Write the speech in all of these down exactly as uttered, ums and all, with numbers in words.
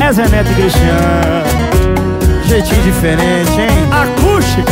é Zé Neto e Cristiano. Jeitinho diferente, hein? Acústica.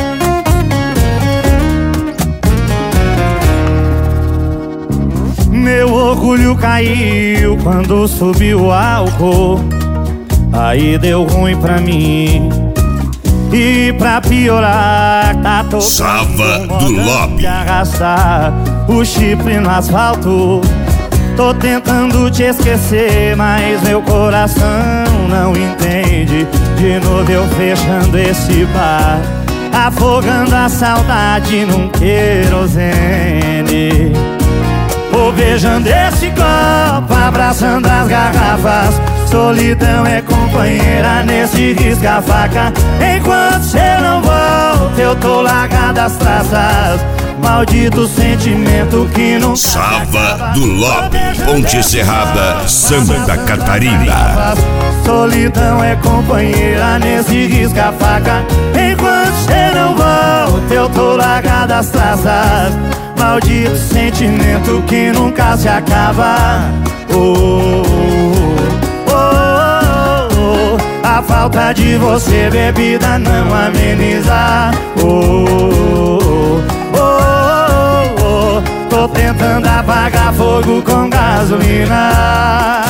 Meu orgulho caiu quando subiu o álcool. Aí deu ruim pra mim. E pra piorar, tá tocando Sava do Lobby. Arrastar o chifre no asfalto. Tô tentando te esquecer, mas meu coração não entende. De novo eu fechando esse bar, afogando a saudade num querosene. Vou beijando esse copo, abraçando as garrafas. Solidão é companheira nesse risca-faca. Enquanto cê não volta, eu tô largado as traças. Maldito sentimento que não Sava do Lobby, Ponte Serrada, Santa Catarina. Solidão é companheira nesse risca-faca. Enquanto cê não volta, eu tô largado as traças. Maldito sentimento que nunca se acaba. Oh, oh, oh, oh. A falta de você, bebida, não ameniza. Oh, oh, oh, oh. Tô tentando apagar fogo com gasolina.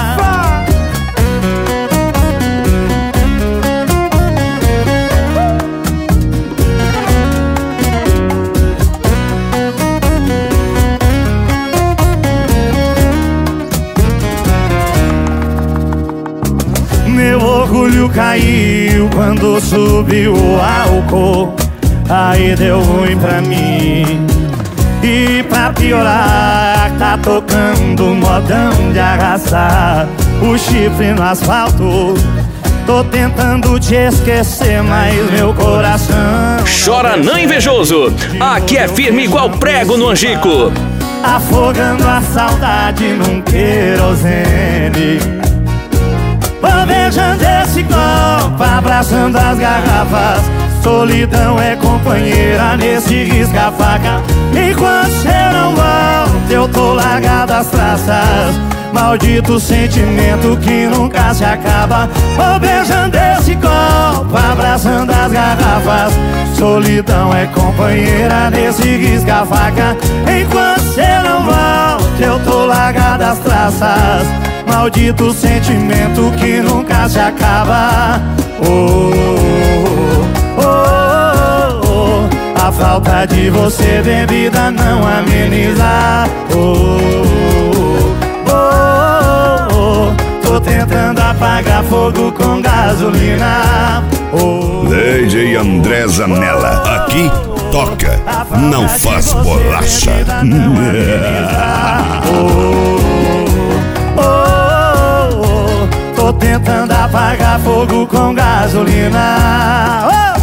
Meu orgulho caiu quando subiu o álcool. Aí deu ruim pra mim. E pra piorar, tá tocando modão de arrastar o chifre no asfalto. Tô tentando te esquecer, mas meu coração Chora não, invejoso. Aqui é firme igual prego no angico. Afogando a saudade num querosene. Vou beijando esse copo, abraçando as garrafas. Solidão é companheira nesse risca-faca. Enquanto cê não volta, eu tô largado as traças. Maldito sentimento que nunca se acaba. Vou beijando esse copo, abraçando as garrafas. Solidão é companheira nesse risca-faca. Enquanto cê não volta, eu tô largado as traças. Maldito sentimento que nunca se acaba. Oh, oh, oh, oh. A falta de você, bebida, não ameniza. Oh, oh, oh. Tô tentando apagar fogo com gasolina. Oh, D J André Zanella, aqui toca, não faz bolacha. Tô tentando apagar fogo com gasolina. Oh!